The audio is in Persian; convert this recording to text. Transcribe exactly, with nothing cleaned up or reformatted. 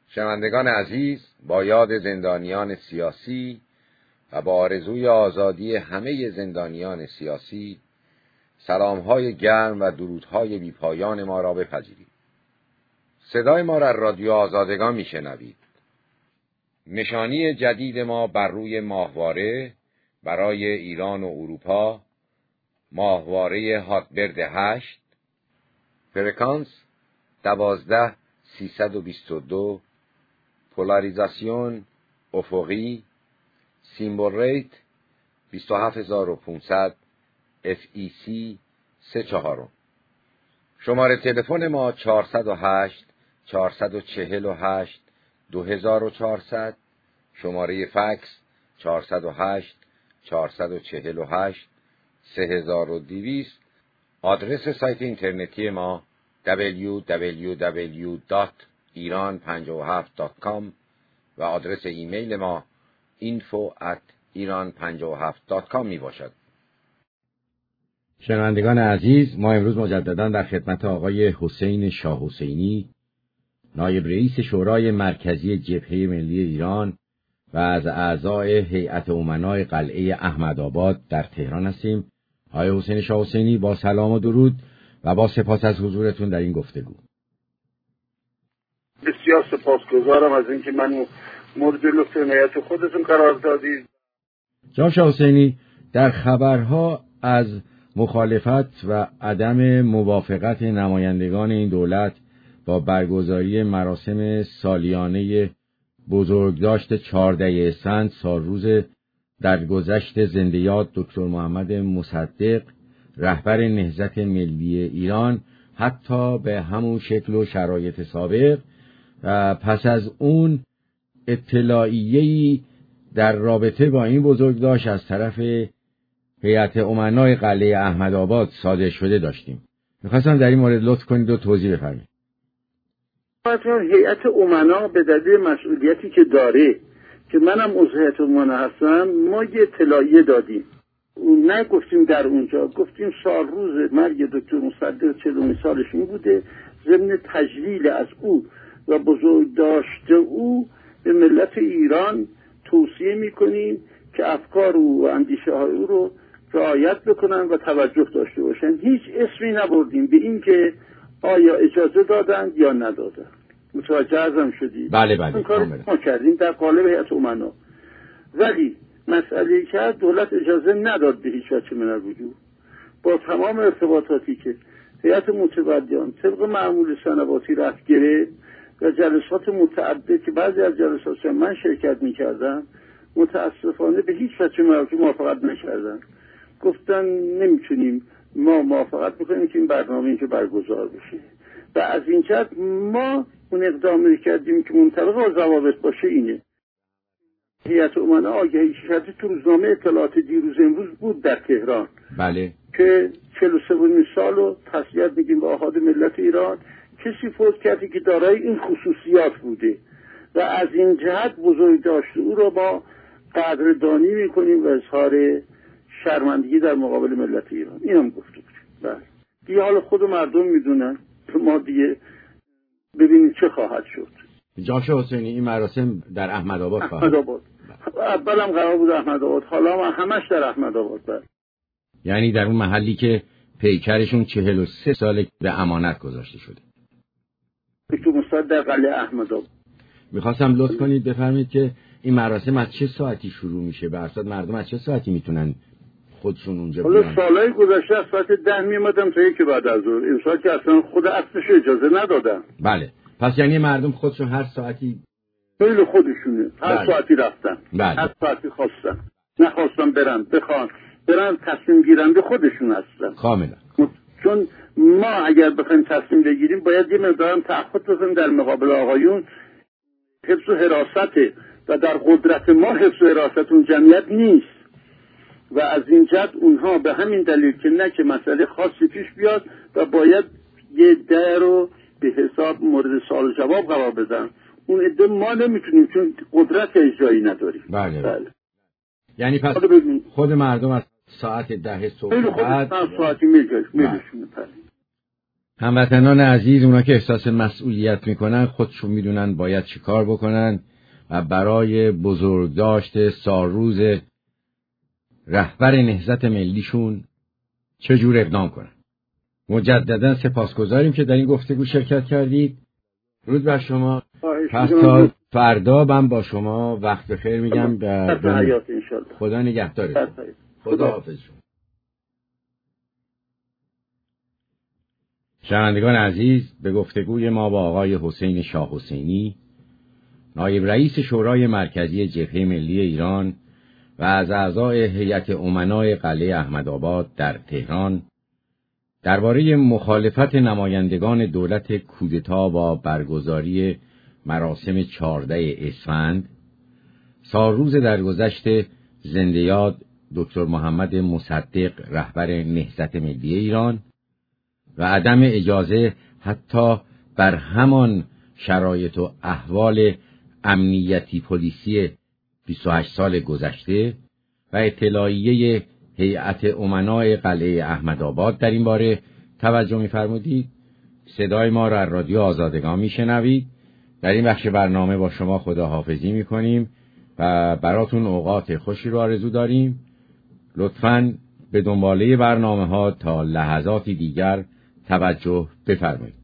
شنوندگان عزیز، با یاد زندانیان سیاسی و با آرزوی آزادی همه زندانیان سیاسی، سلام‌های گرم و درودهای بی‌پایان ما را بپذیرید. صدای ما را از رادیو آزادگان میشنوید. نشانی جدید ما بر روی ماهواره برای ایران و اروپا، ماهواره هاتبرد هشت، فرکانس دوازده سیصد و بیست و دو، پولاریزاسیون افقی، سیمبل ریت بیست و هفت هزار و پانصد، اف ای سی سه چهارم. شماره تلفن ما چهارصد و هشت چهارصد و چهل و هشت دو هزار و چهارصد، شماره فکس چهارصد و هشت چهارصد و چهل و هشت سه هزار و دویست. آدرس سایت اینترنتی ما دبلیو دبلیو دبلیو دات ایران پنجاه و هفت دات کام و آدرس ایمیل ما اینفو ات ایران پنجاه و هفت دات کام می باشد. شنوندگان عزیز، ما امروز مجددا در خدمت آقای حسین شاه حسینی، نایب رئیس شورای مرکزی جبهه ملی ایران و از اعضای هیئت امنای قلعه احمدآباد در تهران هستیم. آقای حسین شاه حسینی، با سلام و درود و با سپاس از حضورتون در این گفتگو. بسیار سپاسگزارم از اینکه من مورد لطف عنایت خودتون قرار دادید. جناب شاه حسینی، در خبرها از مخالفت و عدم موافقت نمایندگان این دولت با برگزاری مراسم سالیانه بزرگداشت چهاردهم اسفند سالروز درگذشت زنده یاد دکتر محمد مصدق، رهبر نهضت ملی ایران، حتی به همون شکل و شرایط سابق، و پس از اون اطلاعیه‌ای در رابطه با این بزرگداشت از طرف هیئت امنای قلعه احمدآباد صادر شده داشتیم. می‌خواستم در این مورد لطف کنید و توضیح بفرمایید. هیئت امنا به دلیل مسئولیتی که داره، که منم عضو هیئت امنا هستم، ما یه اطلاعیه دادیم. نه گفتیم در اونجا، گفتیم سال روز مرگ دکتر مصدق چهلمین سالش این بوده، ضمن تجلیل از او و بزرگداشت او به ملت ایران توصیه میکنیم که افکار او و اندیشه های او رو رعایت بکنن و توجه داشته باشن. هیچ اسمی نبردیم به این که آیا اجازه دادند یا ندادند. متوجه ازم شدی؟ بله بله. این کار ما کردیم در قالب هیئت امنا. ولی مسئله که دولت اجازه نداد به هیچ وجه من الوجود. با تمام ارتباطاتی که هیئت متبدیان طبق معمول سنواتی رفت گرفت و جلسات متعدد که بعضی از جلسات من شرکت می‌کردم، متاسفانه به هیچ وجه موافقت نکردن. گفتن نمیتونیم ما موافقت بکنیم که این برنامه اینجا برگزار بشه. و از این جهت ما اون اقدامی کردیم که منطبق با ضوابط باشه. اینه هیئت امنا آگهی شده تو روزنامه اطلاعات دیروز امروز بود در تهران. بله. که چهل و سومین سال رو تسلیت میگیم به احاد ملت ایران، کسی فوت کردی که دارای این خصوصیات بوده و از این جهت بزرگداشت او را با قدردانی میکنیم و اظهار شرمندگی در مقابل ملت ایران. این هم گفته بودیم. بله دیگه حال خود مردم میدونن، ما دیگه ببینیم چه خواهد شد. جناب شاه حسینی، این مراسم در احمدآباد خواهد احمدآباد اولم قرار بود احمدآباد، حالا ما همش در احمدآباد. بله. یعنی در اون محلی که پیکرشون چهل و سه سال به امانت گذاشته شده. دکتر مصدق قلعه احمدآباد. میخواستم لطف کنید بفرمایید که این مراسم از چه ساعتی شروع میشه؟ به اصل مردم از چه ساعتی میتونن خودشون اونجا بیان؟ حالا سالهای گذشته از ساعت ده میامدم تا یکی بعد از ظهر. این ساعت که اصلا خود اصلش اجازه ندادن. بله. پس یعنی مردم خودشون هر ساعتی خیلی خودشونه هر بله. ساعتی رفتن. بله. هر ساعتی خواستن. نخواستن برن بخوان برن تصمیم گیرنده خودشون هستن. کاملا. چون ما اگر بخوایم تصمیم بگیریم باید یه مقدارم تعهد بکنیم در مقابل آقایون. حفظ و حراسته و در قدرت ما حفظ و حراست اون جمعیت نیست و از این جهت اونها به همین دلیل که نه که مسئله خاصی پیش بیاد و باید یه ده رو به حساب مورد سوال جواب قرار بدن. اون عده ما نمیتونیم چون قدرت اجرایی نداریم. بله. بله. یعنی پس خود مردم از ساعت ده صبح بعد ساعتی میگه میگه. هموطنان عزیز، اونا که احساس مسئولیت میکنن خودشون میدونن باید چی کار بکنن و برای بزرگداشت سالروز رهبر نهضت ملیشون چجور اقدام کنن. مجددا سپاسگزاریم که در این گفتگو شرکت کردید. درود بر شما. پس تا فردا من با شما وقت بخیر میگم. خدا نگهدارتون. خدا حافظ شما. شنوندگان عزیز، به گفتگوی ما با آقای حسین شاه حسینی، نایب رئیس شورای مرکزی جبهه ملی ایران و از اعضای هیئت امنای قلعه احمدآباد در تهران، درباره مخالفت نمایندگان دولت کودتا با برگزاری مراسم چهاردهم اسفند، سالروز درگذشت زنده یاد دکتر محمد مصدق رهبر نهضت ملی ایران و عدم اجازه حتی بر همان شرایط و احوال امنیتی پلیسی بیست و هشت سال گذشته و اطلاعیه هیئت امنای قلعه احمدآباد در این باره توجه می‌فرمودید. صدای ما را از رادیو آزادگان میشنوید. در این بخش برنامه با شما خداحافظی میکنیم و براتون اوقات خوشی رو آرزو داریم. لطفاً به دنباله برنامه ها تا لحظاتی دیگر توجه بفرمایید.